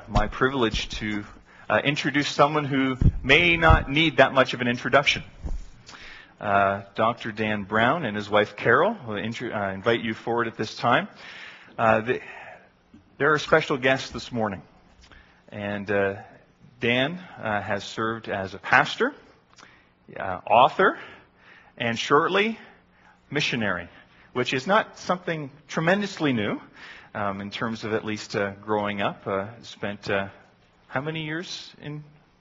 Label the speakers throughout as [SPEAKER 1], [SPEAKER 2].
[SPEAKER 1] my privilege to introduce someone who may not need that much of an introduction. Dr. Dan Brown and his wife Carol will invite you forward at this time. They're our special guests this morning. And Dan has served as a pastor, author, and shortly missionary, which is not something tremendously new in terms of at least growing up. Spent how many years in?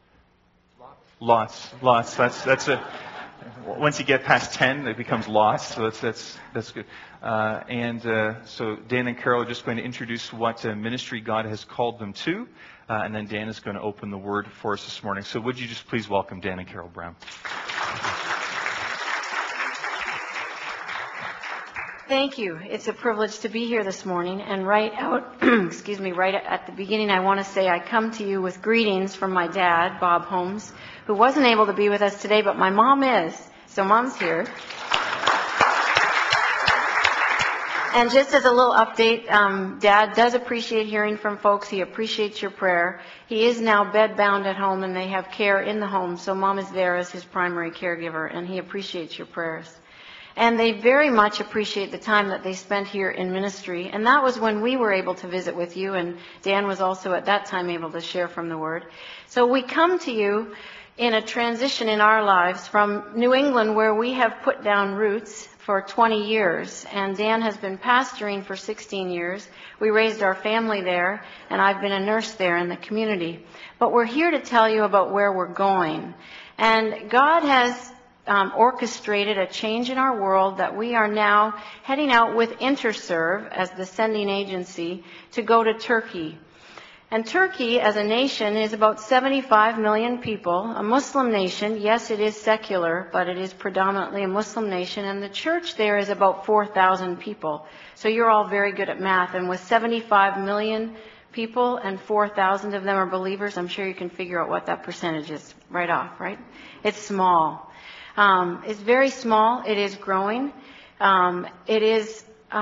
[SPEAKER 1] Lots. That's a. Once you get past 10, it becomes lots. So that's good. So Dan and Carol are just going to introduce what ministry God has called them to, and then Dan is going to open the Word for us this morning. So would you just please welcome Dan and Carol Brown?
[SPEAKER 2] Thank you. It's a privilege to be here this morning. And right at the beginning, I want to say I come to you with greetings from my dad, Bob Holmes, who wasn't able to be with us today, but my mom is. So Mom's here. And just as a little update, Dad does appreciate hearing from folks. He appreciates your prayer. He is now bedbound at home, and they have care in the home. So Mom is there as his primary caregiver, and he appreciates your prayers. And they very much appreciate the time that they spent here in ministry. And that was when we were able to visit with you, and Dan was also at that time able to share from the Word. So we come to you in a transition in our lives from New England, where we have put down roots for 20 years. And Dan has been pastoring for 16 years. We raised our family there, and I've been a nurse there in the community. But we're here to tell you about where we're going. And God has orchestrated a change in our world that we are now heading out with InterServe as the sending agency to go to Turkey. And Turkey as a nation is about 75 million people, a Muslim nation. Yes, it is secular, but it is predominantly a Muslim nation, and the church there is about 4,000 people. So you're all very good at math, and with 75 million people and 4,000 of them are believers, I'm sure you can figure out what that percentage is right off, right? It's small. It's very small. It is growing. It is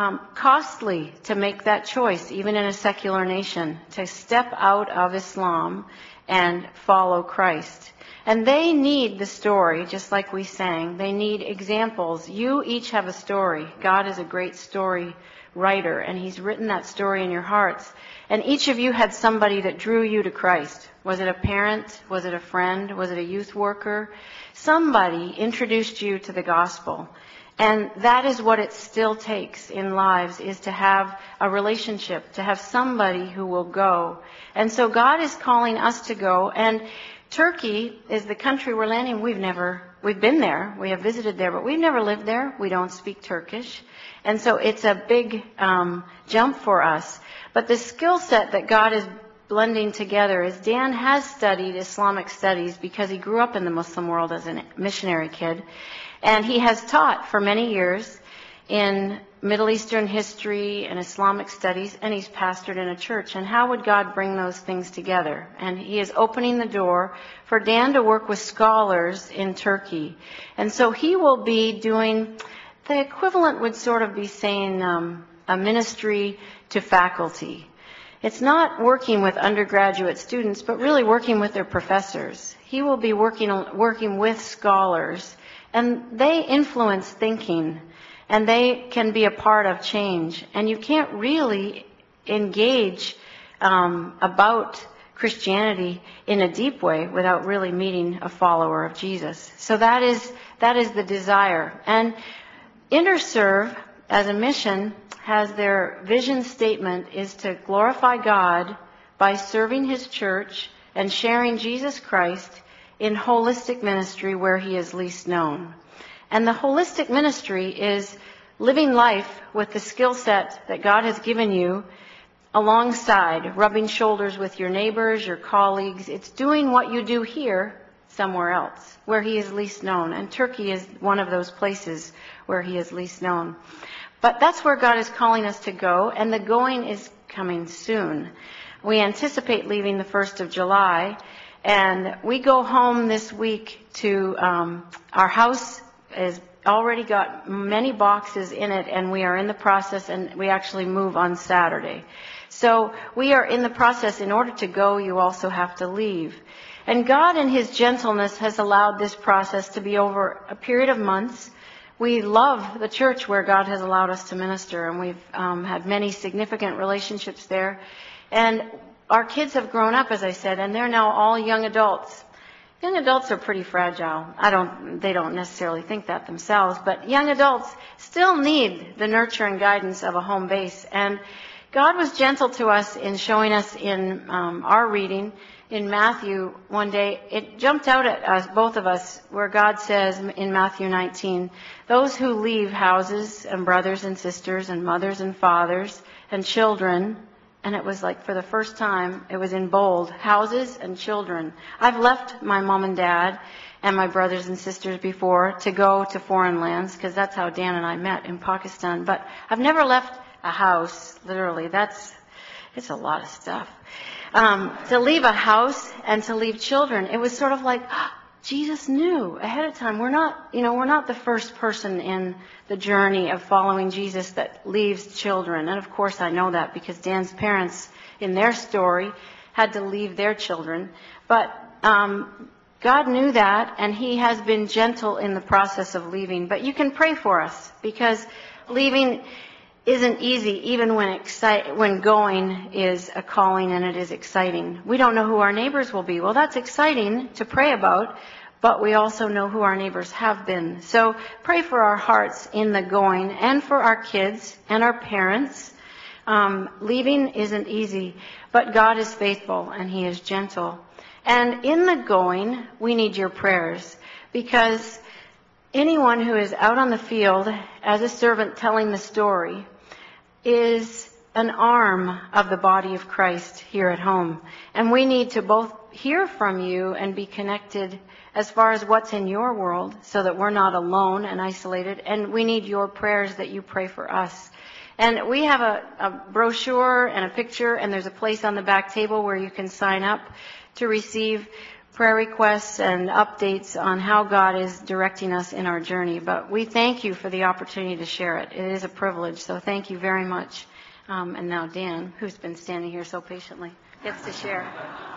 [SPEAKER 2] costly to make that choice, even in a secular nation, to step out of Islam and follow Christ. And they need the story, just like we sang. They need examples. You each have a story. God is a great story writer, and He's written that story in your hearts. And each of you had somebody that drew you to Christ. Was it a parent? Was it a friend? Was it a youth worker? Somebody introduced you to the gospel. And that is what it still takes in lives, is to have a relationship, to have somebody who will go. And so God is calling us to go. And Turkey is the country we're landing. We've been there. We have visited there, but we've never lived there. We don't speak Turkish. And so it's a big jump for us. But the skill set that God is blending together is Dan has studied Islamic studies because he grew up in the Muslim world as a missionary kid. And he has taught for many years in Middle Eastern history and Islamic studies, and he's pastored in a church. And how would God bring those things together? And he is opening the door for Dan to work with scholars in Turkey. And so he will be doing, the equivalent would sort of be saying a ministry to faculty. It's not working with undergraduate students, but really working with their professors. He will be working with scholars, and they influence thinking, and they can be a part of change. And you can't really engage about Christianity in a deep way without really meeting a follower of Jesus. So that is the desire. And InterServe, as a mission, has their vision statement is to glorify God by serving His church and sharing Jesus Christ in holistic ministry where He is least known. And the holistic ministry is living life with the skill set that God has given you alongside, rubbing shoulders with your neighbors, your colleagues. It's doing what you do here somewhere else where He is least known. And Turkey is one of those places where He is least known. But that's where God is calling us to go, and the going is coming soon. We anticipate leaving the 1st of July, and we go home this week to our house has already got many boxes in it, and we are in the process, and we actually move on Saturday. So we are in the process. In order to go, you also have to leave. And God in His gentleness has allowed this process to be over a period of months. We love the church where God has allowed us to minister, and we've had many significant relationships there. And our kids have grown up, as I said, and they're now all young adults. Young adults are pretty fragile. They don't necessarily think that themselves, but young adults still need the nurture and guidance of a home base. And God was gentle to us in showing us in our reading in Matthew one day. It jumped out at us, both of us, where God says in Matthew 19, those who leave houses and brothers and sisters and mothers and fathers and children, and it was like for the first time, it was in bold, houses and children. I've left my mom and dad and my brothers and sisters before to go to foreign lands, because that's how Dan and I met in Pakistan. But I've never left a house, literally. It's a lot of stuff. To leave a house and to leave children, it was sort of like, Jesus knew ahead of time. We're not the first person in the journey of following Jesus that leaves children. And of course I know that because Dan's parents in their story had to leave their children. But God knew that, and He has been gentle in the process of leaving. But you can pray for us, because leaving isn't easy, even when going is a calling and it is exciting. We don't know who our neighbors will be. Well, that's exciting to pray about, but we also know who our neighbors have been. So pray for our hearts in the going, and for our kids and our parents. Leaving isn't easy, but God is faithful and He is gentle. And in the going, we need your prayers, because anyone who is out on the field as a servant telling the story is an arm of the body of Christ here at home. And we need to both hear from you and be connected as far as what's in your world, so that we're not alone and isolated. And we need your prayers that you pray for us. And we have a brochure and a picture, and there's a place on the back table where you can sign up to receive prayer requests and updates on how God is directing us in our journey. But we thank you for the opportunity to share it. It is a privilege, so thank you very much. And now Dan, who's been standing here so patiently, gets to share.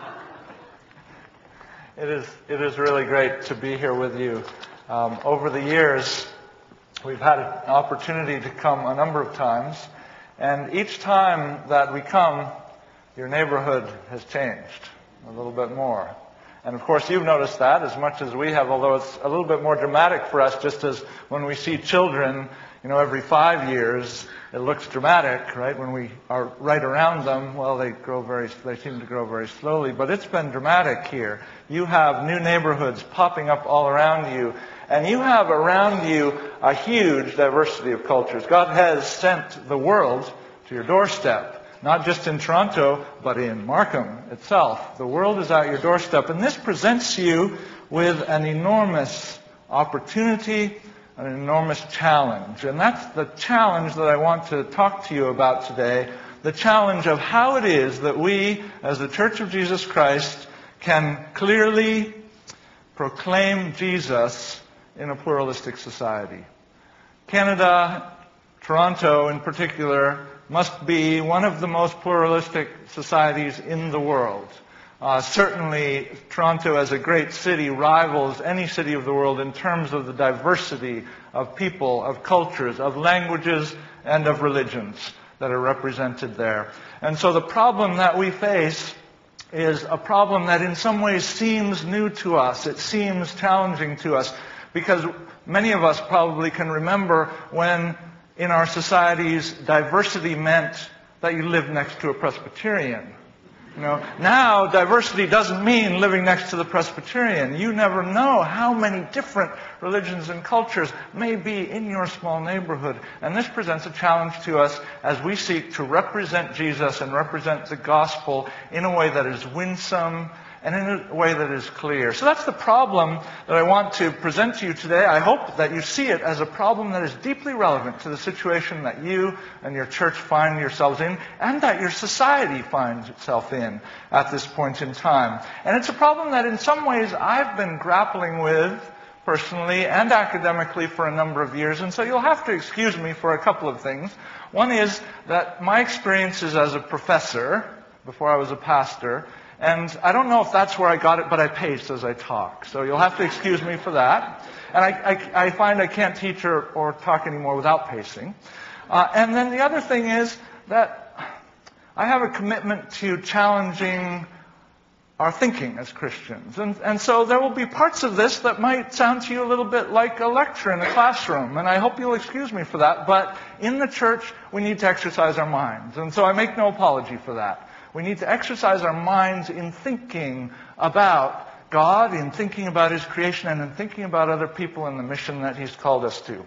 [SPEAKER 3] It is really great to be here with you. Over the years, we've had an opportunity to come a number of times, and each time that we come, your neighborhood has changed a little bit more. And of course, you've noticed that as much as we have, although it's a little bit more dramatic for us, just as when we see children, every 5 years, it looks dramatic, right? When we are right around them, well, they seem to grow very slowly. But it's been dramatic here. You have new neighborhoods popping up all around you, and you have around you a huge diversity of cultures. God has sent the world to your doorstep. Not just in Toronto, but in Markham itself. The world is at your doorstep, and this presents you with an enormous opportunity, an enormous challenge. And that's the challenge that I want to talk to you about today, the challenge of how it is that we, as the Church of Jesus Christ, can clearly proclaim Jesus in a pluralistic society. Canada, Toronto in particular, must be one of the most pluralistic societies in the world. Certainly, Toronto as a great city rivals any city of the world in terms of the diversity of people, of cultures, of languages, and of religions that are represented there. And so the problem that we face is a problem that in some ways seems new to us. It seems challenging to us, because many of us probably can remember when in our societies, diversity meant that you lived next to a Presbyterian. Now diversity doesn't mean living next to the Presbyterian. You never know how many different religions and cultures may be in your small neighborhood. And this presents a challenge to us as we seek to represent Jesus and represent the gospel in a way that is winsome and in a way that is clear. So that's the problem that I want to present to you today. I hope that you see it as a problem that is deeply relevant to the situation that you and your church find yourselves in, and that your society finds itself in at this point in time. And it's a problem that in some ways I've been grappling with personally and academically for a number of years, and so you'll have to excuse me for a couple of things. One is that my experiences as a professor before I was a pastor, and I don't know if that's where I got it, but I pace as I talk, so you'll have to excuse me for that. And I find I can't teach or talk anymore without pacing. And then the other thing is that I have a commitment to challenging our thinking as Christians. And so there will be parts of this that might sound to you a little bit like a lecture in a classroom, and I hope you'll excuse me for that. But in the church, we need to exercise our minds, and so I make no apology for that. We need to exercise our minds in thinking about God, in thinking about His creation, and in thinking about other people and the mission that He's called us to.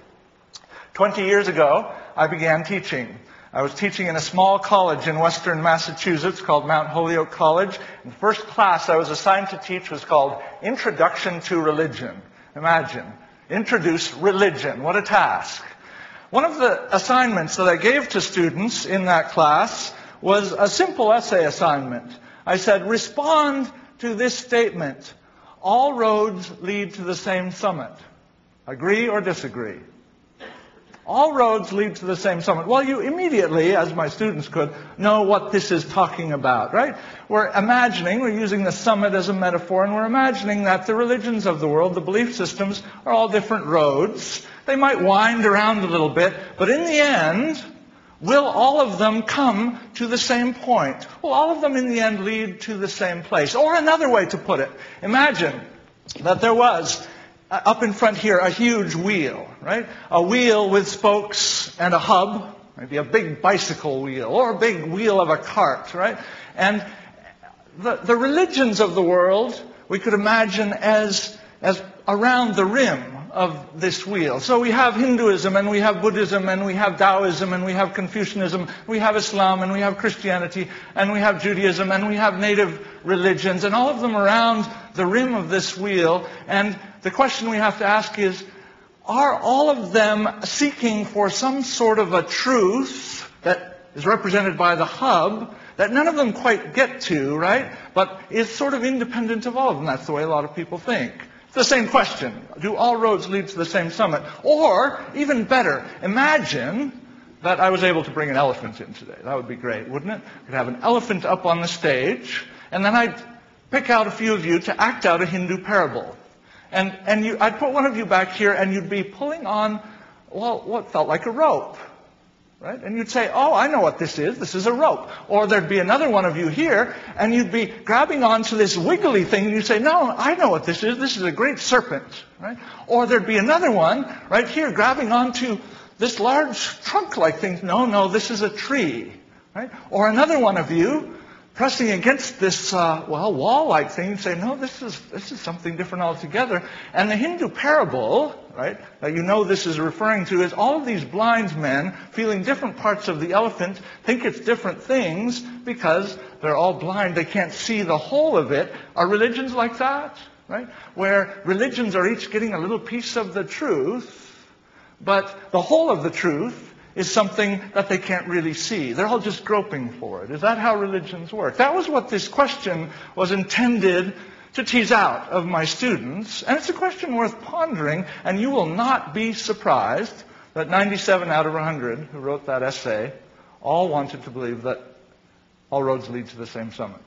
[SPEAKER 3] 20 years ago, I began teaching. I was teaching in a small college in western Massachusetts called Mount Holyoke College. And the first class I was assigned to teach was called Introduction to Religion. Imagine, introduce religion. What a task. One of the assignments that I gave to students in that class was a simple essay assignment. I said, respond to this statement: all roads lead to the same summit. Agree or disagree? All roads lead to the same summit. Well, you immediately, as my students could, know what this is talking about, right? We're using the summit as a metaphor, and we're imagining that the religions of the world, the belief systems, are all different roads. They might wind around a little bit, but in the end, will all of them come to the same point? Will all of them in the end lead to the same place? Or another way to put it, imagine that there was up in front here, a huge wheel, right? A wheel with spokes and a hub, maybe a big bicycle wheel, or a big wheel of a cart, right? And the religions of the world, we could imagine as around the rim of this wheel. So we have Hinduism, and we have Buddhism, and we have Taoism, and we have Confucianism, we have Islam, and we have Christianity, and we have Judaism, and we have native religions, and all of them around the rim of this wheel. And the question we have to ask is, are all of them seeking for some sort of a truth that is represented by the hub that none of them quite get to, right? But is sort of independent of all of them. That's the way a lot of people think. It's the same question. Do all roads lead to the same summit? Or, even better, imagine that I was able to bring an elephant in today. That would be great, wouldn't it? I'd have an elephant up on the stage, and then I'd pick out a few of you to act out a Hindu parable. And I'd put one of you back here, and you'd be pulling on, well, what felt like a rope. Right? And you'd say, oh, I know what this is. This is a rope. Or there'd be another one of you here, and you'd be grabbing onto this wiggly thing, and you'd say, no, I know what this is. This is a great serpent. Right? Or there'd be another one right here grabbing onto this large trunk-like thing. No, this is a tree. Right? Or another one of you pressing against this, wall-like thing, and say, no, this is something different altogether. And the Hindu parable, right, that you know this is referring to, is all of these blind men feeling different parts of the elephant, think it's different things because they're all blind, they can't see the whole of it. Are religions like that, right? Where religions are each getting a little piece of the truth, but the whole of the truth is something that they can't really see. They're all just groping for it. Is that how religions work? That was what this question was intended to tease out of my students. And it's a question worth pondering, and you will not be surprised that 97 out of 100 who wrote that essay all wanted to believe that all roads lead to the same summit.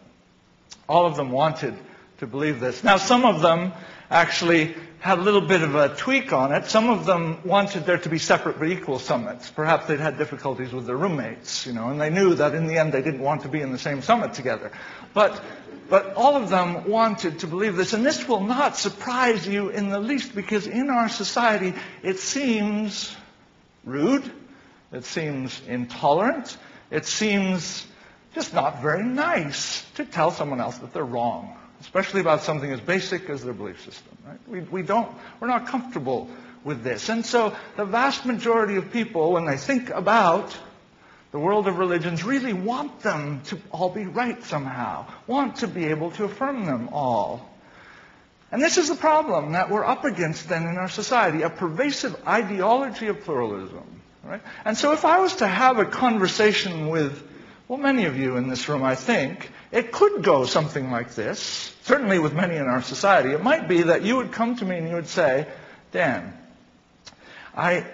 [SPEAKER 3] All of them wanted to believe this. Now, some of them actually had a little bit of a tweak on it. Some of them wanted there to be separate but equal summits. Perhaps they'd had difficulties with their roommates, and they knew that in the end they didn't want to be in the same summit together. But all of them wanted to believe this. And this will not surprise you in the least, because in our society it seems rude, it seems intolerant, it seems just not very nice to tell someone else that they're wrong, especially about something as basic as their belief system. Right? We're not comfortable with this. And so the vast majority of people, when they think about the world of religions, really want them to all be right somehow, want to be able to affirm them all. And this is the problem that we're up against then in our society, a pervasive ideology of pluralism. Right? And so if I was to have a conversation with, well, many of you in this room, I think, it could go something like this. Certainly with many in our society. It might be that you would come to me and you would say, Dan, I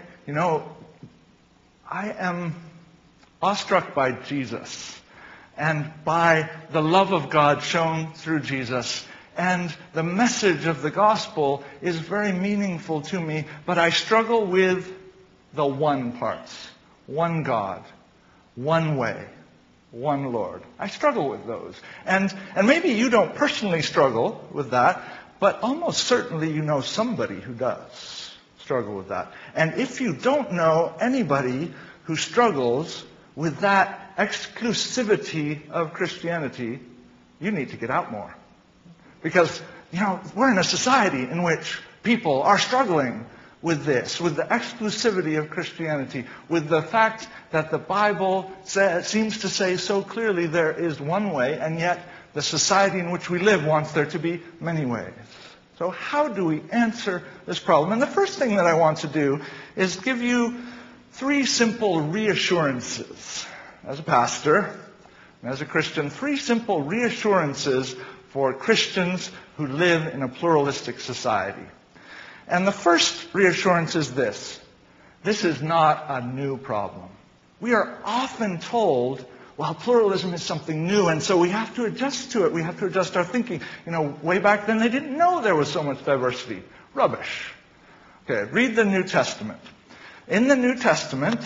[SPEAKER 3] am awestruck by Jesus and by the love of God shown through Jesus. And the message of the gospel is very meaningful to me, but I struggle with the one parts. One God, one way, one Lord. I struggle with those. And maybe you don't personally struggle with that, but almost certainly you know somebody who does struggle with that. And if you don't know anybody who struggles with that exclusivity of Christianity, you need to get out more. Because, we're in a society in which people are struggling with this, with the exclusivity of Christianity, with the fact that the Bible seems to say so clearly there is one way, and yet the society in which we live wants there to be many ways. So how do we answer this problem? And the first thing that I want to do is give you 3 simple reassurances. As a pastor, and as a Christian, 3 simple reassurances for Christians who live in a pluralistic society. And the first reassurance is this. This is not a new problem. We are often told, well, pluralism is something new, and so we have to adjust to it. We have to adjust our thinking. Way back then they didn't know there was so much diversity. Rubbish. Okay, read the New Testament. In the New Testament,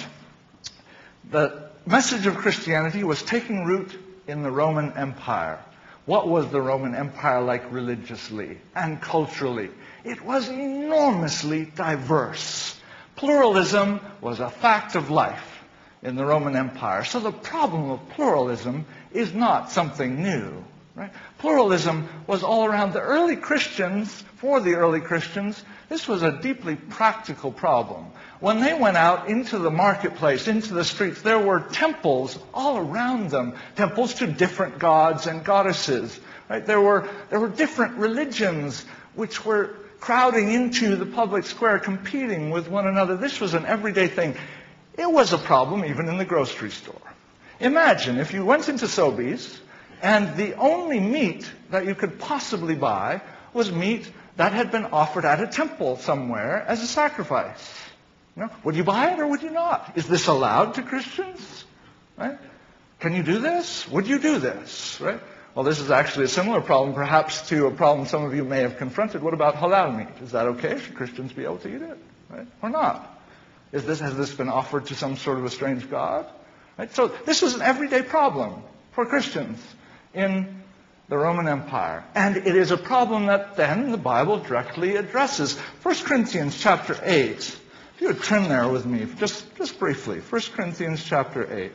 [SPEAKER 3] the message of Christianity was taking root in the Roman Empire. What was the Roman Empire like religiously and culturally? It was enormously diverse. Pluralism was a fact of life in the Roman Empire. So the problem of pluralism is not something new. Right? Pluralism was all around the early Christians. For the early Christians, this was a deeply practical problem. When they went out into the marketplace, into the streets, there were temples all around them, temples to different gods and goddesses. Right? There were different religions which were crowding into the public square, competing with one another. This was an everyday thing. It was a problem even in the grocery store. Imagine if you went into Sobeys and the only meat that you could possibly buy was meat that had been offered at a temple somewhere as a sacrifice. Would you buy it or would you not? Is this allowed to Christians? Right? Can you do this? Would you do this? Right? Well, this is actually a similar problem, perhaps, to a problem some of you may have confronted. What about halal meat? Is that okay? Should Christians be able to eat it? Right? Or not? Has this been offered to some sort of a strange god? Right? So this was an everyday problem for Christians in the Roman Empire. And it is a problem that then the Bible directly addresses. 1 Corinthians chapter 8. If you would turn there with me, just briefly. 1 Corinthians chapter 8.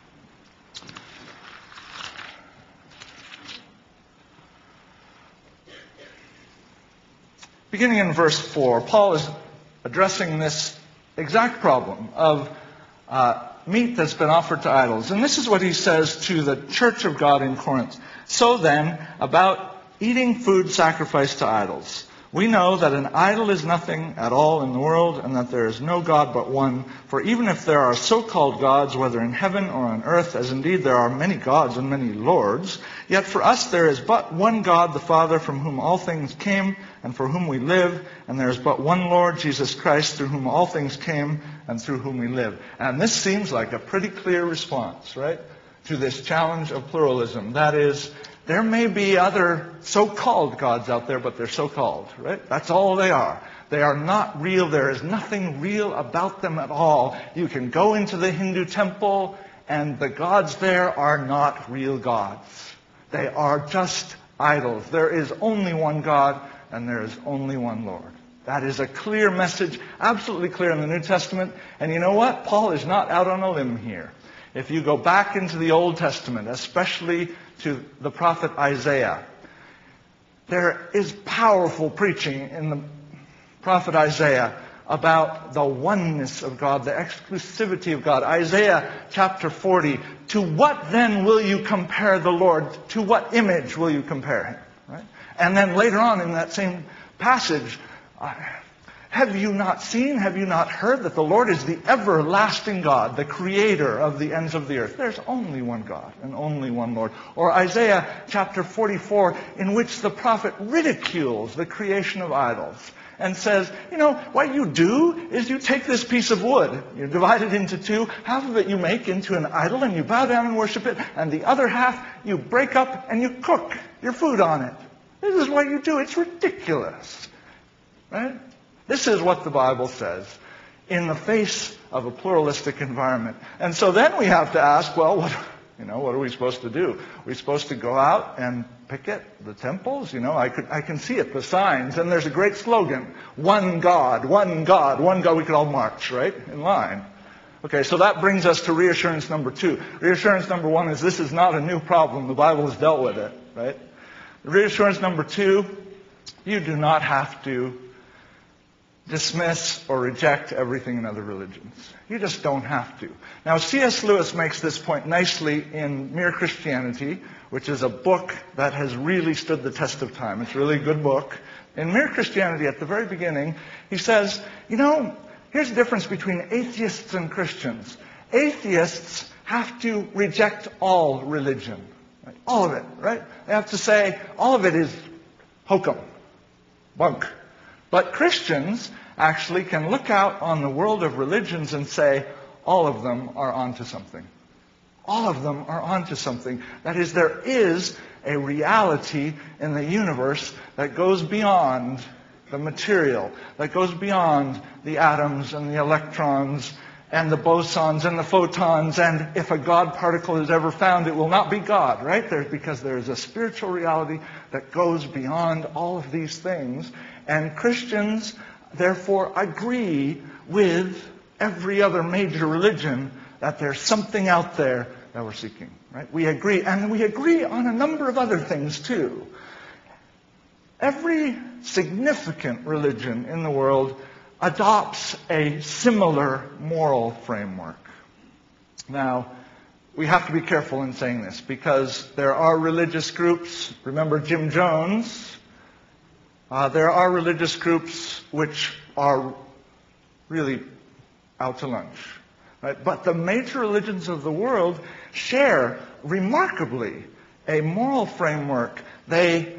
[SPEAKER 3] Beginning in verse 4, Paul is addressing this exact problem of meat that's been offered to idols. And this is what he says to the church of God in Corinth. So then, about eating food sacrificed to idols. We know that an idol is nothing at all in the world, and that there is no God but one. For even if there are so-called gods, whether in heaven or on earth, as indeed there are many gods and many lords, yet for us there is but one God, the Father, from whom all things came, and for whom we live, and there is but one Lord, Jesus Christ, through whom all things came, and through whom we live. And this seems like a pretty clear response, right, to this challenge of pluralism. That is, there may be other so-called gods out there, but they're so-called, right? That's all they are. They are not real. There is nothing real about them at all. You can go into the Hindu temple, and the gods there are not real gods. They are just idols. There is only one God, and there is only one Lord. That is a clear message, absolutely clear in the New Testament. And you know what? Paul is not out on a limb here. If you go back into the Old Testament, especially to the prophet Isaiah, there is powerful preaching in the prophet Isaiah about the oneness of God, the exclusivity of God. Isaiah chapter 40, to what then will you compare the Lord? To what image will you compare him? Right? And then later on in that same passage, have you not seen, have you not heard that the Lord is the everlasting God, the creator of the ends of the earth? There's only one God and only one Lord. Or Isaiah chapter 44, in which the prophet ridicules the creation of idols and says, what you do is you take this piece of wood, you divide it into two, half of it you make into an idol and you bow down and worship it, and the other half you break up and you cook your food on it. This is what you do. It's ridiculous. Right? This is what the Bible says in the face of a pluralistic environment. And so then we have to ask, well, what are we supposed to do? Are we supposed to go out and picket the temples? I can see it, the signs, and there's a great slogan, one God, one God, one God. We could all march, right, in line. Okay, so that brings us to reassurance number 2. Reassurance number 1 is this is not a new problem. The Bible has dealt with it, right? Reassurance number 2, you do not have to dismiss or reject everything in other religions. You just don't have to. Now, C.S. Lewis makes this point nicely in Mere Christianity, which is a book that has really stood the test of time. It's really a good book. In Mere Christianity, at the very beginning, he says, here's the difference between atheists and Christians. Atheists have to reject all religion. Right? All of it, right? They have to say, all of it is hokum, bunk. But Christians actually can look out on the world of religions and say, all of them are onto something. All of them are onto something. That is, there is a reality in the universe that goes beyond the material, that goes beyond the atoms and the electrons and the bosons and the photons, and if a God particle is ever found, it will not be God, right? Because there is a spiritual reality that goes beyond all of these things. And Christians, therefore, agree with every other major religion that there's something out there that we're seeking, right? We agree. And we agree on a number of other things, too. Every significant religion in the world adopts a similar moral framework. Now, we have to be careful in saying this, because there are religious groups, remember Jim Jones, there are religious groups which are really out to lunch. Right? But the major religions of the world share remarkably a moral framework. They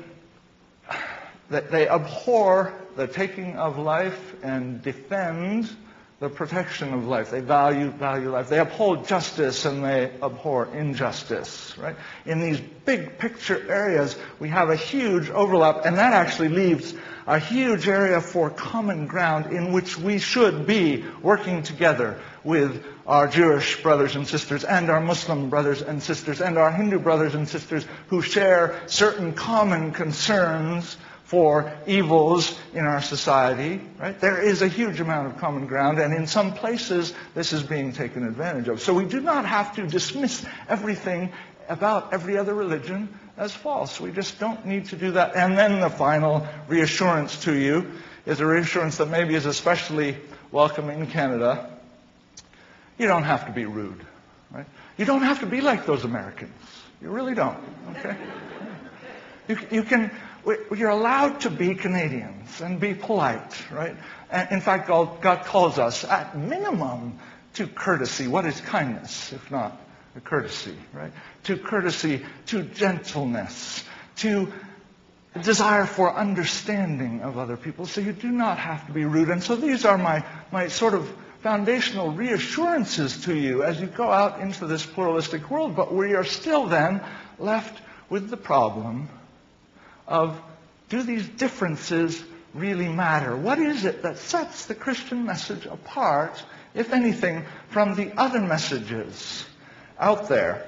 [SPEAKER 3] abhor the taking of life and defend the protection of life. They value life. They uphold justice and they abhor injustice. Right? In these big picture areas, we have a huge overlap, and that actually leaves a huge area for common ground in which we should be working together with our Jewish brothers and sisters and our Muslim brothers and sisters and our Hindu brothers and sisters who share certain common concerns for evils in our society, right? There is a huge amount of common ground, and in some places this is being taken advantage of. So we do not have to dismiss everything about every other religion as false. We just don't need to do that. And then the final reassurance to you is a reassurance that maybe is especially welcome in Canada. You don't have to be rude, right? You don't have to be like those Americans. You really don't, okay? You can... You're allowed to be Canadians and be polite, right? And in fact, God calls us, at minimum, to courtesy. What is kindness, if not a courtesy, right? To courtesy, to gentleness, to a desire for understanding of other people. So you do not have to be rude. And so these are my sort of foundational reassurances to you as you go out into this pluralistic world. But we are still then left with the problem of, do these differences really matter? What is it that sets the Christian message apart, if anything, from the other messages out there?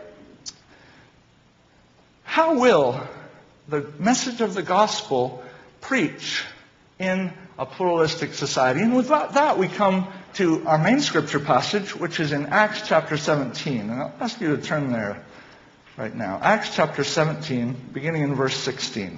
[SPEAKER 3] How will the message of the gospel preach in a pluralistic society? And with that, we come to our main scripture passage, which is in Acts chapter 17. And I'll ask you to turn there right now. Acts chapter 17, beginning in verse 16.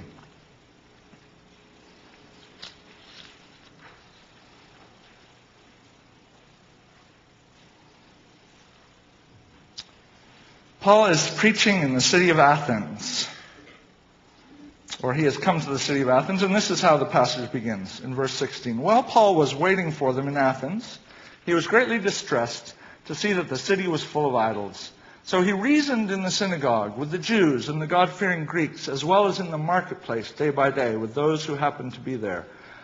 [SPEAKER 3] Paul is preaching in the city of Athens, or he has come to the city of Athens, and this is how the passage begins in verse 16. While Paul was waiting for them in Athens, he was greatly distressed to see that the city was full of idols. So he reasoned in the synagogue with the Jews and the God-fearing Greeks, as well as in the marketplace day by day with those who happened to be there.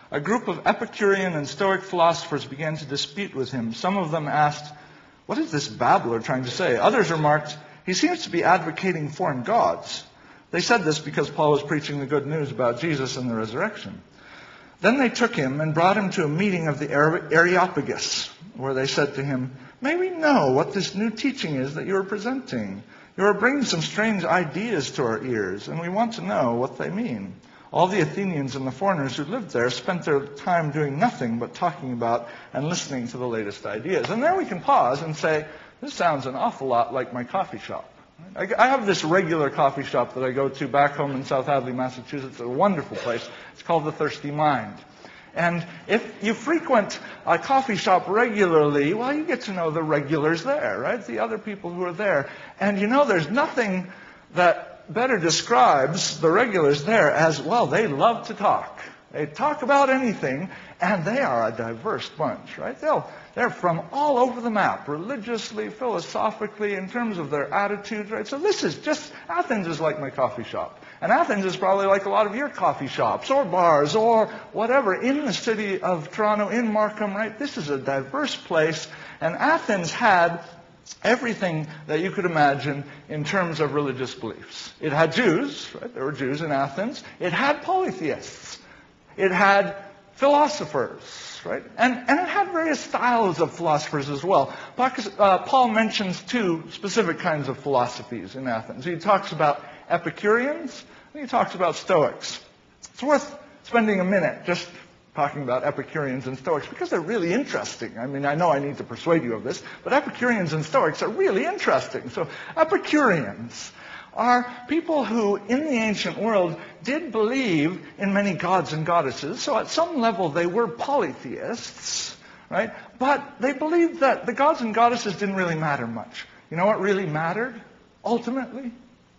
[SPEAKER 3] A group of Epicurean and Stoic philosophers began to dispute with him. Some of them asked, "What is this babbler trying to say?" Others remarked, "He seems to be advocating foreign gods." They said this because Paul was preaching the good news about Jesus and the resurrection. Then they took him and brought him to a meeting of the Areopagus, where they said to him, "May we know what this new teaching is that you are presenting? You are bringing some strange ideas to our ears, and we want to know what they mean." All the Athenians and the foreigners who lived there spent their time doing nothing but talking about and listening to the latest ideas. And there we can pause and say, this sounds an awful lot like my coffee shop. I have this regular coffee shop that I go to back home in South Hadley, Massachusetts. It's a wonderful place. It's called The Thirsty Mind. And if you frequent a coffee shop regularly, well, you get to know the regulars there, right? The other people who are there. And you know, there's nothing that better describes the regulars there as, well, they love to talk. They talk about anything, and they are a diverse bunch, right? They're from all over the map, religiously, philosophically, in terms of their attitudes, right? So this is just, Athens is like my coffee shop. And Athens is probably like a lot of your coffee shops or bars or whatever in the city of Toronto, in Markham, right? This is a diverse place, and Athens had everything that you could imagine in terms of religious beliefs. It had Jews, right? There were Jews in Athens. It had polytheists. It had philosophers, right? And it had various styles of philosophers as well. Paul mentions two specific kinds of philosophies in Athens. He talks about Epicureans, and he talks about Stoics. It's worth spending a minute just talking about Epicureans and Stoics because they're really interesting. I mean, I know I need to persuade you of this, but Epicureans and Stoics are really interesting. So Epicureans are people who, in the ancient world, did believe in many gods and goddesses. So at some level, they were polytheists, right? But they believed that the gods and goddesses didn't really matter much. You know what really mattered, ultimately?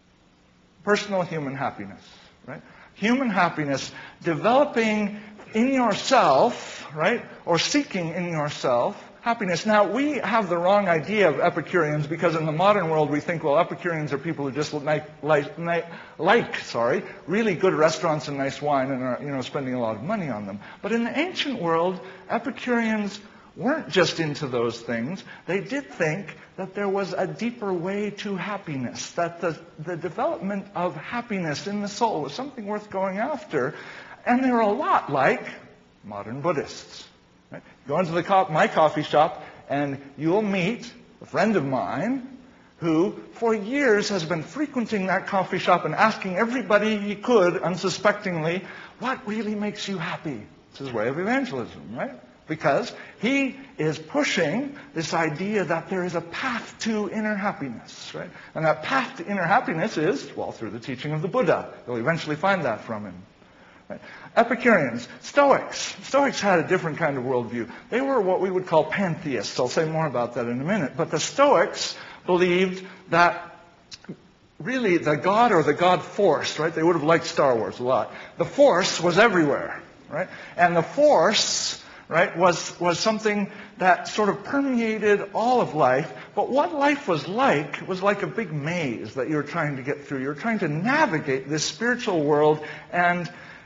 [SPEAKER 3] Personal human happiness, right? Human happiness, developing in yourself, right? Or seeking in yourself happiness. Now, we have the wrong idea of Epicureans because in the modern world we think, well, Epicureans are people who just like really good restaurants and nice wine and are, spending a lot of money on them. But in the ancient world, Epicureans weren't just into those things. They did think that there was a deeper way to happiness, that the development of happiness in the soul was something worth going after. And they're a lot like modern Buddhists. Right? Go into my coffee shop and you'll meet a friend of mine who for years has been frequenting that coffee shop and asking everybody he could unsuspectingly, what really makes you happy? It's his way of evangelism, right? Because he is pushing this idea that there is a path to inner happiness, right? And that path to inner happiness is, well, through the teaching of the Buddha. You'll eventually find that from him. Right? Epicureans, Stoics. Stoics had a different kind of worldview. They were what we would call pantheists. I'll say more about that in a minute. But the Stoics believed that really the God or the God force, right? They would have liked Star Wars a lot. The force was everywhere, right? And the force, right, was something that sort of permeated all of life. But what life was like a big maze that you were trying to get through. You were trying to navigate this spiritual world and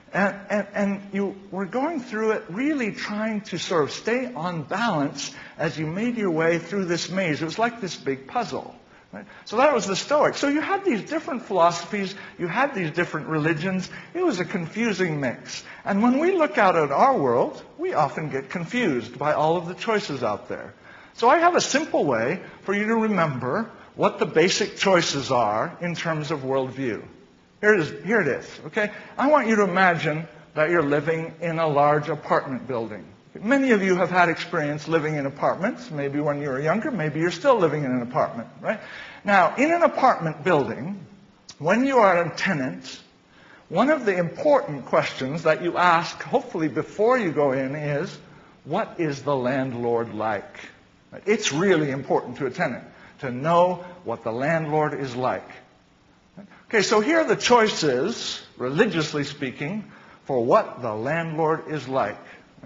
[SPEAKER 3] you were going through it really trying to sort of stay on balance as you made your way through this maze. It was like this big puzzle. Right? So that was the Stoics. So you had these different philosophies. You had these different religions. It was a confusing mix. And when we look out at our world, we often get confused by all of the choices out there. So I have a simple way for you to remember what the basic choices are in terms of worldview. Here it is, okay? I want you to imagine that you're living in a large apartment building. Many of you have had experience living in apartments. Maybe when you were younger, maybe you're still living in an apartment, right? Now, in an apartment building, when you are a tenant, one of the important questions that you ask, hopefully before you go in, is, what is the landlord like? It's really important to a tenant to know what the landlord is like. Okay, so here are the choices, religiously speaking, for what the landlord is like.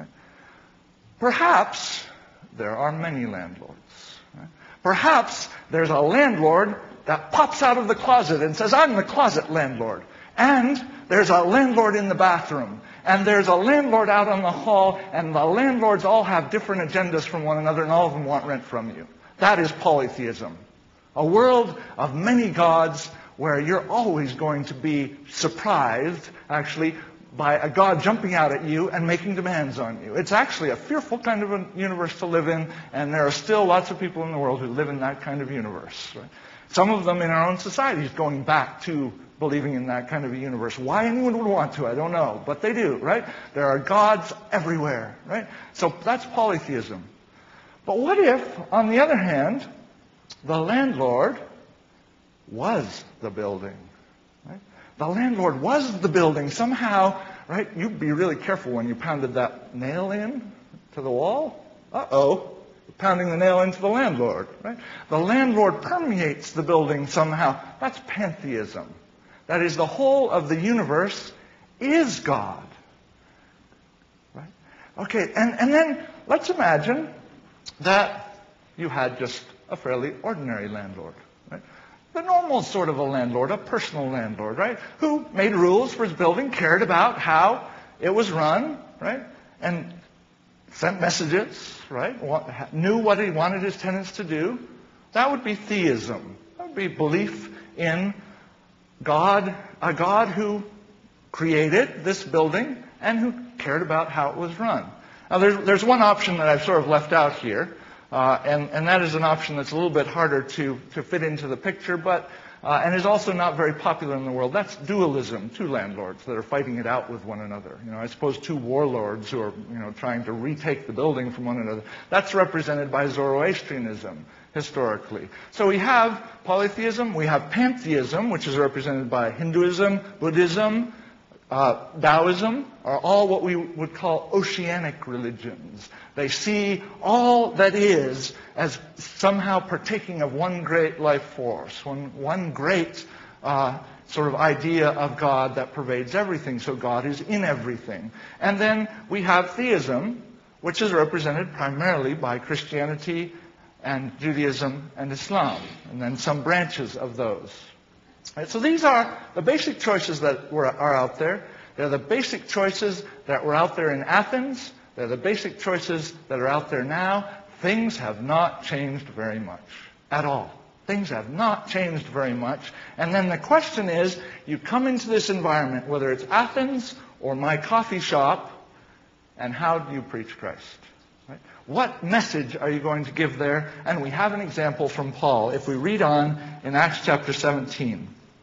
[SPEAKER 3] Perhaps there are many landlords. Perhaps there's a landlord that pops out of the closet and says, I'm the closet landlord. And there's a landlord in the bathroom, and there's a landlord out on the hall, and the landlords all have different agendas from one another, and all of them want rent from you. That is polytheism. A world of many gods where you're always going to be surprised, actually, by a God jumping out at you and making demands on you. It's actually a fearful kind of a universe to live in, and there are still lots of people in the world who live in that kind of universe. Right? Some of them in our own societies going back to believing in that kind of a universe. Why anyone would want to, I don't know, but they do, right? There are gods everywhere, right? So that's polytheism. But what if, on the other hand, the landlord was the building? Right? The landlord was the building. Somehow, right, you'd be really careful when you pounded that nail in to the wall. Uh-oh. Pounding the nail into the landlord, right? The landlord permeates the building somehow. That's pantheism. That is, the whole of the universe is God. Right? Okay, and then let's imagine that you had just a fairly ordinary landlord, right? The normal sort of a landlord, a personal landlord, right? Who made rules for his building, cared about how it was run, right? And sent messages, right? Knew what he wanted his tenants to do. That would be theism. That would be belief in God, a God who created this building and who cared about how it was run. Now, there's one option that I've sort of left out here, and that is an option that's a little bit harder to fit into the picture, but and is also not very popular in the world. That's dualism, two landlords that are fighting it out with one another. I suppose two warlords who are, trying to retake the building from one another. That's represented by Zoroastrianism, historically. So we have polytheism, we have pantheism, which is represented by Hinduism, Buddhism, Taoism, are all what we would call oceanic religions. They see all that is as somehow partaking of one great life force, one great sort of idea of God that pervades everything. So God is in everything. And then we have theism, which is represented primarily by Christianity and Judaism and Islam, and then some branches of those. Right, so these are the basic choices that are out there. They're the basic choices that were out there in Athens. They're the basic choices that are out there now. Things have not changed very much at all. Things have not changed very much. And then the question is, you come into this environment, whether it's Athens or my coffee shop, and how do you preach Christ? Right? What message are you going to give there? And we have an example from Paul. If we read on in Acts chapter 17,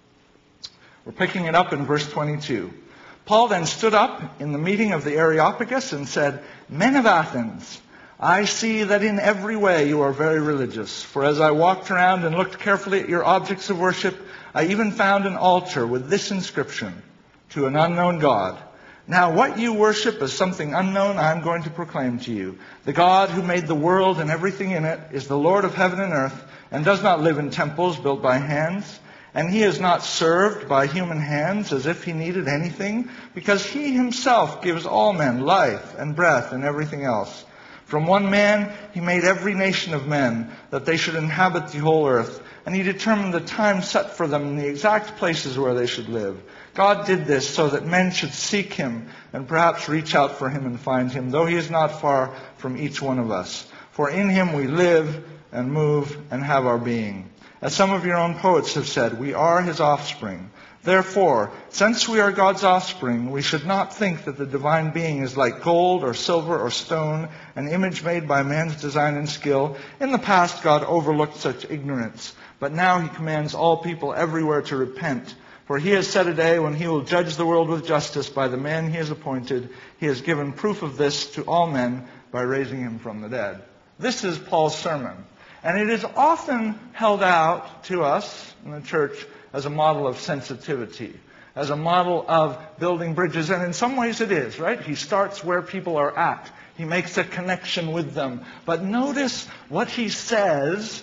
[SPEAKER 3] we're picking it up in verse 22. Paul then stood up in the meeting of the Areopagus and said, "Men of Athens, I see that in every way you are very religious. For as I walked around and looked carefully at your objects of worship, I even found an altar with this inscription, 'To an unknown God.' Now what you worship as something unknown, I am going to proclaim to you. The God who made the world and everything in it is the Lord of heaven and earth, and does not live in temples built by hands. And he is not served by human hands as if he needed anything, because he himself gives all men life and breath and everything else. From one man he made every nation of men, that they should inhabit the whole earth, and he determined the time set for them in the exact places where they should live. God did this so that men should seek him and perhaps reach out for him and find him, though he is not far from each one of us. For in him we live and move and have our being. As some of your own poets have said, we are his offspring. Therefore, since we are God's offspring, we should not think that the divine being is like gold or silver or stone, an image made by man's design and skill. In the past, God overlooked such ignorance, but now he commands all people everywhere to repent. For he has set a day when he will judge the world with justice by the man he has appointed. He has given proof of this to all men by raising him from the dead." This is Paul's sermon. And it is often held out to us in the church as a model of sensitivity, as a model of building bridges. And in some ways it is, right? He starts where people are at. He makes a connection with them. But notice what he says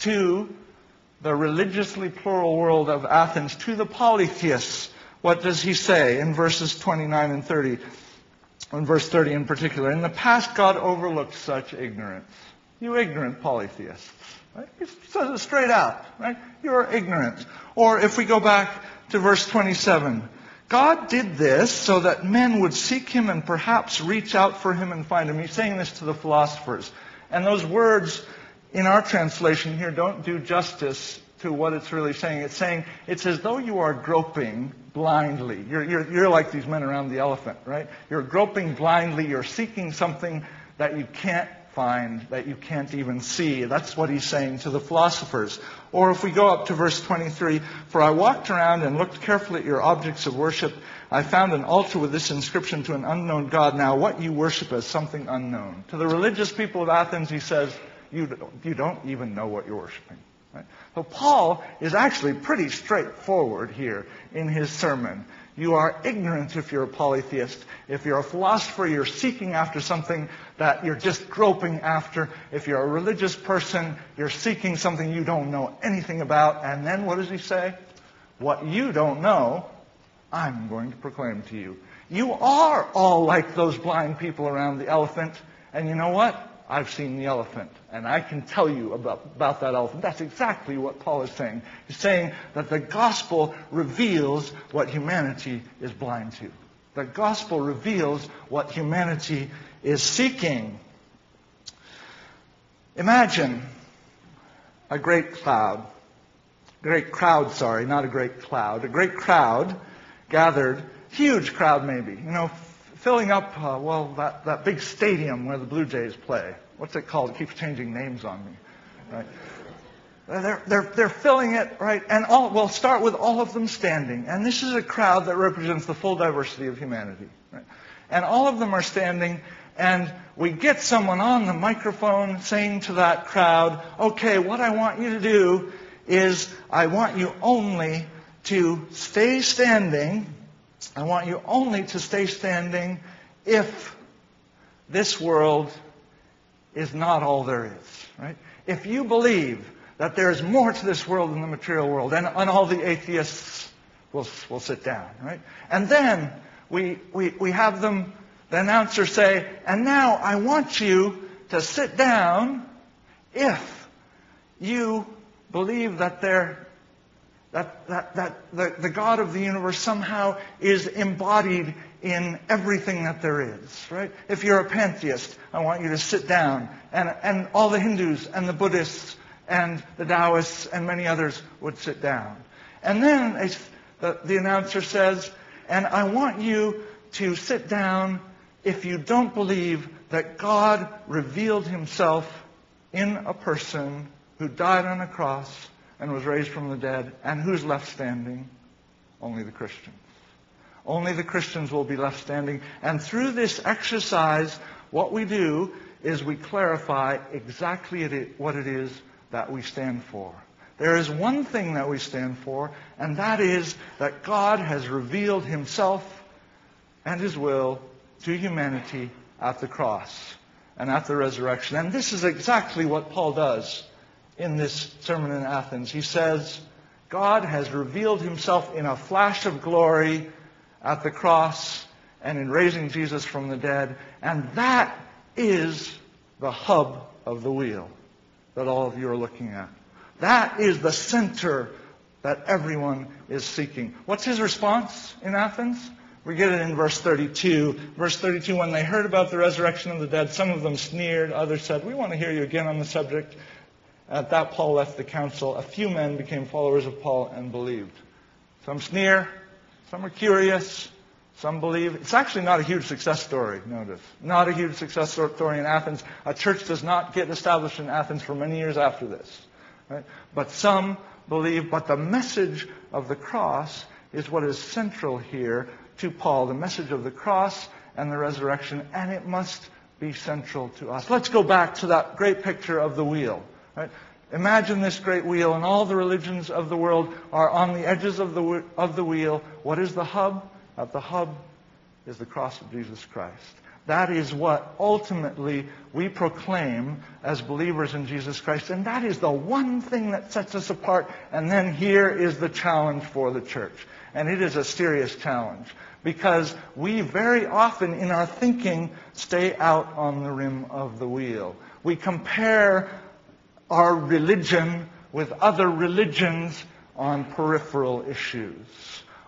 [SPEAKER 3] to the religiously plural world of Athens, to the polytheists. What does he say in verses 29 and 30? In verse 30 in particular. In the past, God overlooked such ignorance. You ignorant polytheists. Right? He says it straight out. Right? You're ignorant. Or if we go back to verse 27, God did this so that men would seek him and perhaps reach out for him and find him. He's saying this to the philosophers. And those words in our translation here don't do justice to what it's really saying. It's saying, it's as though you are groping blindly. You're like these men around the elephant, right? You're groping blindly. You're seeking something that you can't find, that you can't even see. That's what he's saying to the philosophers. Or if we go up to verse 23, for I walked around and looked carefully at your objects of worship. I found an altar with this inscription, to an unknown God. Now what you worship as something unknown. To the religious people of Athens, he says, you don't even know what you're worshiping. Right? So Paul is actually pretty straightforward here in his sermon. You are ignorant if you're a polytheist. If you're a philosopher, you're seeking after something that you're just groping after. If you're a religious person, you're seeking something you don't know anything about. And then what does he say? What you don't know, I'm going to proclaim to you. You are all like those blind people around the elephant. And you know what? I've seen the elephant, and I can tell you about that elephant. That's exactly what Paul is saying. He's saying that the gospel reveals what humanity is blind to. The gospel reveals what humanity is seeking. Imagine a great crowd gathered, huge crowd maybe, filling up, that big stadium where the Blue Jays play. What's it called? It keeps changing names on me. Right? They're filling it, right? And we'll start with all of them standing. And this is a crowd that represents the full diversity of humanity. Right? And all of them are standing, and we get someone on the microphone saying to that crowd, okay, what I want you to do is I want you only to stay standing. I want you only to stay standing if this world is not all there is, right? If you believe that there is more to this world than the material world, and all the atheists will sit down, right? And then we have the announcer say, and now I want you to sit down if you believe that the God of the universe somehow is embodied in everything that there is, right? If you're a pantheist, I want you to sit down. And all the Hindus and the Buddhists and the Taoists and many others would sit down. And then the announcer says, and I want you to sit down if you don't believe that God revealed himself in a person who died on a cross and was raised from the dead, and who's left standing? Only the Christians. Only the Christians will be left standing. And through this exercise, what we do is we clarify exactly what it is that we stand for. There is one thing that we stand for, and that is that God has revealed himself and his will to humanity at the cross and at the resurrection. And this is exactly what Paul does in this sermon in Athens. He says, God has revealed himself in a flash of glory at the cross and in raising Jesus from the dead. And that is the hub of the wheel that all of you are looking at. That is the center that everyone is seeking. What's his response in Athens? We get it in verse 32. Verse 32, when they heard about the resurrection of the dead, some of them sneered, others said, we want to hear you again on the subject. At that, Paul left the council. A few men became followers of Paul and believed. Some sneer, some are curious, some believe. It's actually not a huge success story, notice. Not a huge success story in Athens. A church does not get established in Athens for many years after this. Right? But some believe. But the message of the cross is what is central here to Paul. The message of the cross and the resurrection. And it must be central to us. Let's go back to that great picture of the wheel. Right? Imagine this great wheel, and all the religions of the world are on the edges of the wheel. What is the hub? At the hub is the cross of Jesus Christ. That is what ultimately we proclaim as believers in Jesus Christ. And that is the one thing that sets us apart. And then here is the challenge for the church. And it is a serious challenge. Because we very often in our thinking stay out on the rim of the wheel. We compare our religion with other religions on peripheral issues,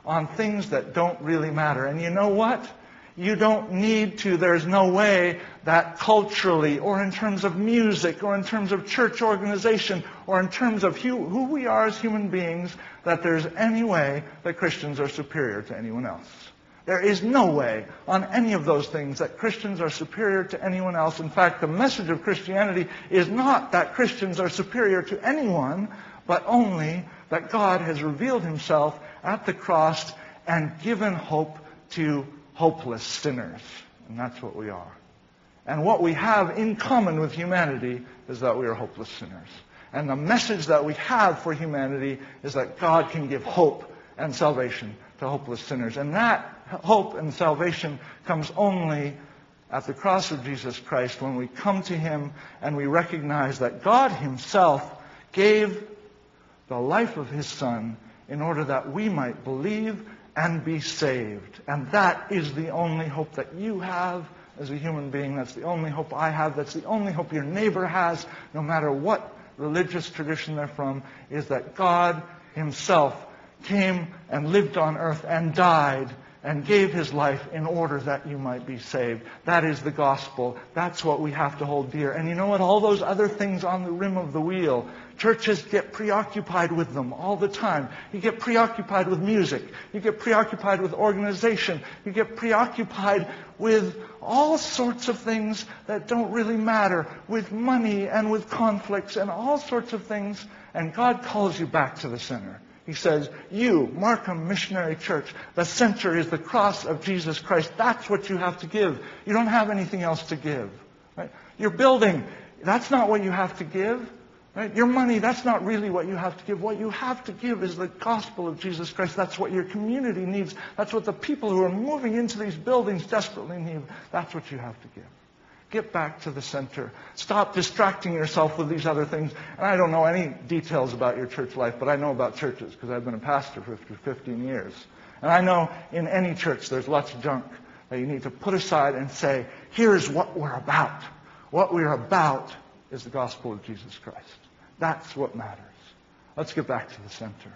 [SPEAKER 3] on things that don't really matter. And you know what? You don't need to. There's no way that culturally, or in terms of music, or in terms of church organization, or in terms of who we are as human beings, that there's any way that Christians are superior to anyone else. There is no way on any of those things that Christians are superior to anyone else. In fact, the message of Christianity is not that Christians are superior to anyone, but only that God has revealed himself at the cross and given hope to hopeless sinners. And that's what we are. And what we have in common with humanity is that we are hopeless sinners. And the message that we have for humanity is that God can give hope and salvation to hopeless sinners. And that hope and salvation comes only at the cross of Jesus Christ, when we come to him and we recognize that God himself gave the life of his Son in order that we might believe and be saved. And that is the only hope that you have as a human being. That's the only hope I have. That's the only hope your neighbor has, no matter what religious tradition they're from, is that God himself came and lived on earth and died and gave his life in order that you might be saved. That is the gospel. That's what we have to hold dear. And you know what? All those other things on the rim of the wheel, churches get preoccupied with them all the time. You get preoccupied with music. You get preoccupied with organization. You get preoccupied with all sorts of things that don't really matter, with money and with conflicts and all sorts of things. And God calls you back to the center. He says, you, Markham Missionary Church, the center is the cross of Jesus Christ. That's what you have to give. You don't have anything else to give. Right? Your building, that's not what you have to give. Right? Your money, that's not really what you have to give. What you have to give is the gospel of Jesus Christ. That's what your community needs. That's what the people who are moving into these buildings desperately need. That's what you have to give. Get back to the center. Stop distracting yourself with these other things. And I don't know any details about your church life, but I know about churches because I've been a pastor for 15 years. And I know in any church there's lots of junk that you need to put aside and say, here's what we're about. What we're about is the gospel of Jesus Christ. That's what matters. Let's get back to the center.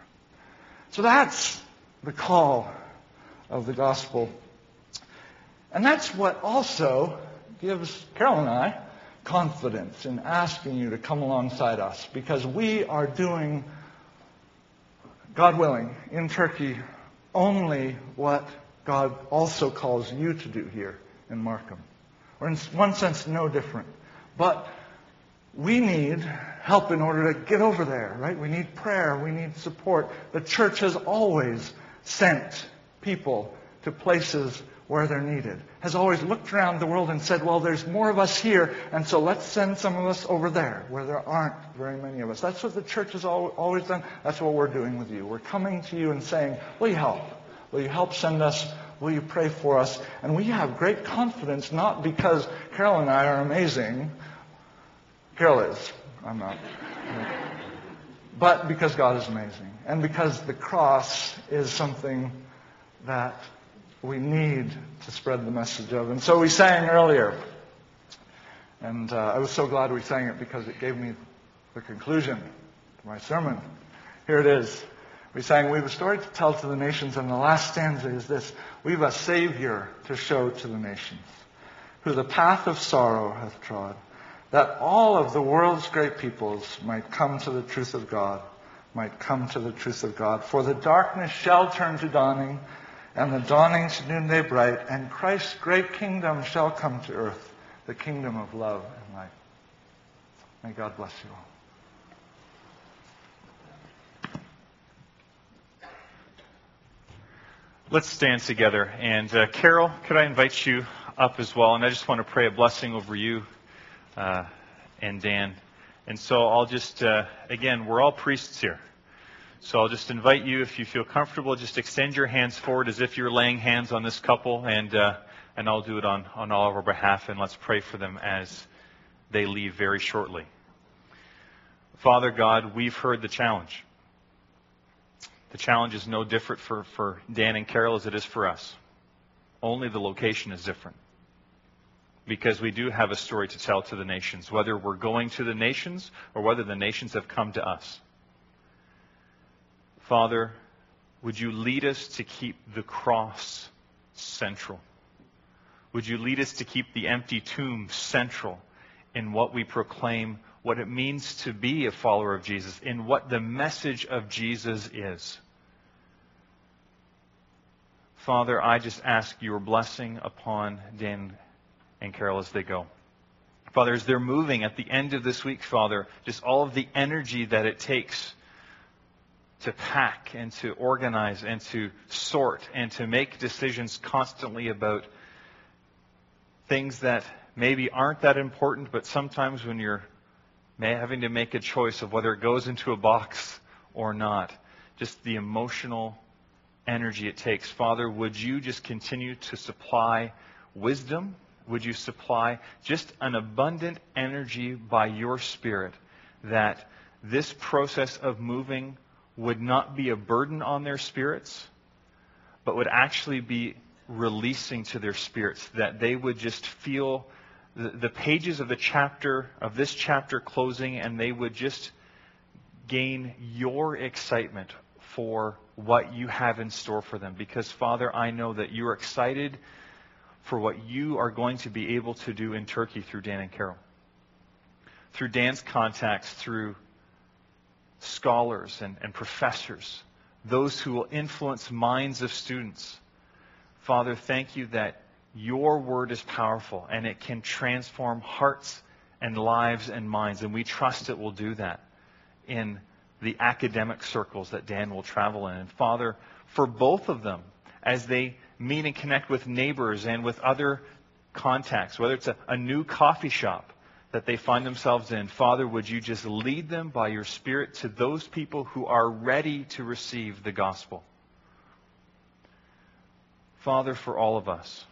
[SPEAKER 3] So that's the call of the gospel. And that's what also gives Carol and I confidence in asking you to come alongside us, because we are doing, God willing, in Turkey, only what God also calls you to do here in Markham. We're in one sense no different. But we need help in order to get over there, right? We need prayer. We need support. The church has always sent people to places where they're needed. Has always looked around the world and said, well, there's more of us here, and so let's send some of us over there where there aren't very many of us. That's what the church has always done. That's what we're doing with you. We're coming to you and saying, will you help? Will you help send us? Will you pray for us? And we have great confidence, not because Carol and I are amazing. Carol is. I'm not. But because God is amazing. And because the cross is something that we need to spread the message of. And so we sang earlier. And I was so glad we sang it because it gave me the conclusion to my sermon. Here it is. We sang, we've a story to tell to the nations, and the last stanza is this: we've a Savior to show to the nations, who the path of sorrow hath trod, that all of the world's great peoples might come to the truth of God, might come to the truth of God. For the darkness shall turn to dawning, and the dawning to noonday bright, and Christ's great kingdom shall come to earth, the kingdom of love and light. May God bless you all.
[SPEAKER 1] Let's stand together. And Carol, could I invite you up as well? And I just want to pray a blessing over you and Dan. And so I'll just, again, we're all priests here. So I'll just invite you, if you feel comfortable, just extend your hands forward as if you're laying hands on this couple, and I'll do it on all of our behalf, and let's pray for them as they leave very shortly. Father God, we've heard the challenge. The challenge is no different for Dan and Carol as it is for us. Only the location is different. Because we do have a story to tell to the nations, whether we're going to the nations or whether the nations have come to us. Father, would you lead us to keep the cross central? Would you lead us to keep the empty tomb central in what we proclaim, what it means to be a follower of Jesus, in what the message of Jesus is? Father, I just ask your blessing upon Dan and Carol as they go. Father, as they're moving at the end of this week, Father, just all of the energy that it takes to pack and to organize and to sort and to make decisions constantly about things that maybe aren't that important, but sometimes when you're having to make a choice of whether it goes into a box or not, just the emotional energy it takes. Father, would you just continue to supply wisdom? Would you supply just an abundant energy by your Spirit, that this process of moving would not be a burden on their spirits, but would actually be releasing to their spirits, that they would just feel the pages of this chapter closing, and they would just gain your excitement for what you have in store for them. Because, Father, I know that you're excited for what you are going to be able to do in Turkey through Dan and Carol. Through Dan's contacts, through scholars and professors, those who will influence minds of students. Father, thank you that your word is powerful and it can transform hearts and lives and minds. And we trust it will do that in the academic circles that Dan will travel in. And Father, for both of them, as they meet and connect with neighbors and with other contacts, whether it's a new coffee shop that they find themselves in, Father, would you just lead them by your Spirit to those people who are ready to receive the gospel. Father, for all of us,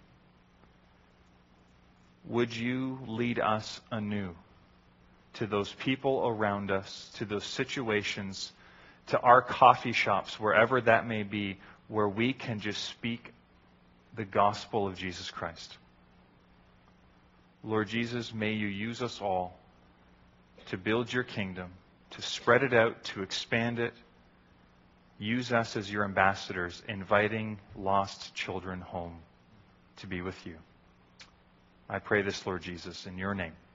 [SPEAKER 1] would you lead us anew to those people around us, to those situations, to our coffee shops, wherever that may be, where we can just speak the gospel of Jesus Christ. Lord Jesus, may you use us all to build your kingdom, to spread it out, to expand it. Use us as your ambassadors, inviting lost children home to be with you. I pray this, Lord Jesus, in your name.